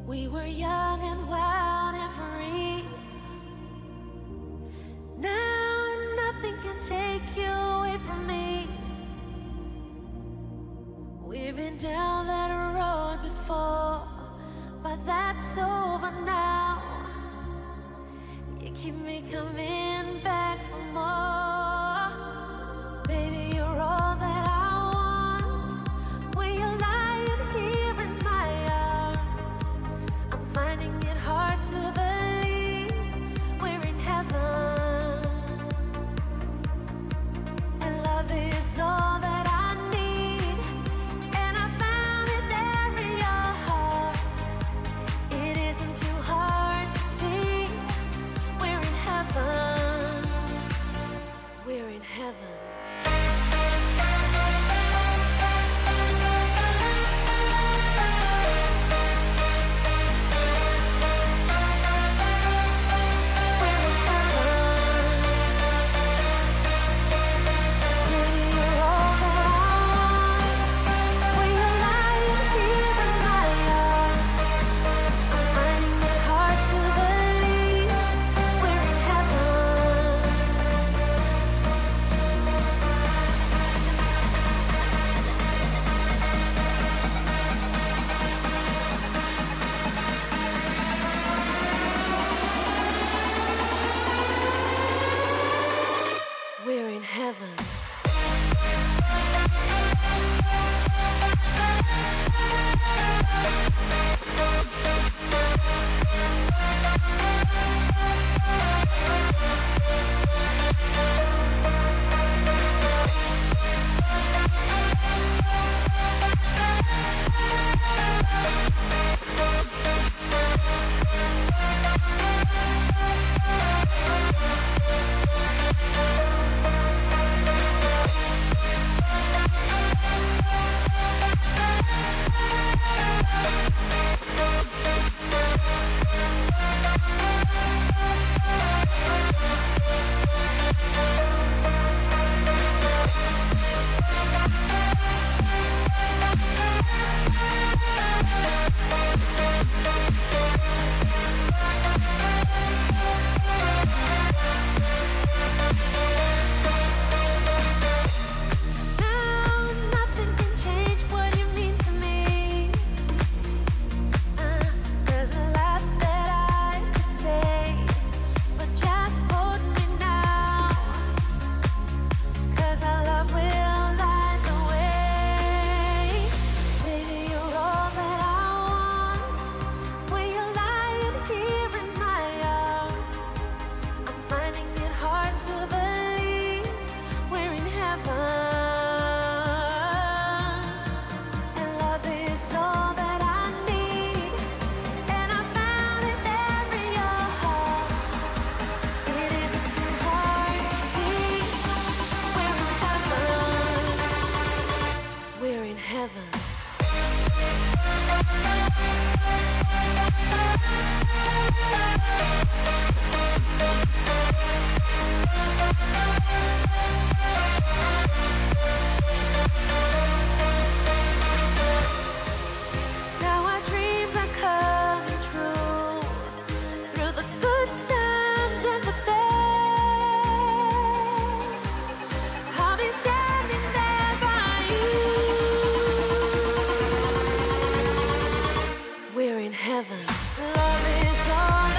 We were young and wild and free. Now nothing can take you away from me. We've been down that road before, but that's over now. You keep me coming back for more. Baby, you're all that I want. When you're lying here in my arms, I'm finding it hard to believe we're in heaven. And love is all that I need, and I found it there in your heart. It isn't too hard to see. We're in heaven. We're in heaven. We're in heaven. We're in heaven. Now our dreams are coming true, through the good times and the bad. I'll be standing there by you. We're in heaven. Love is all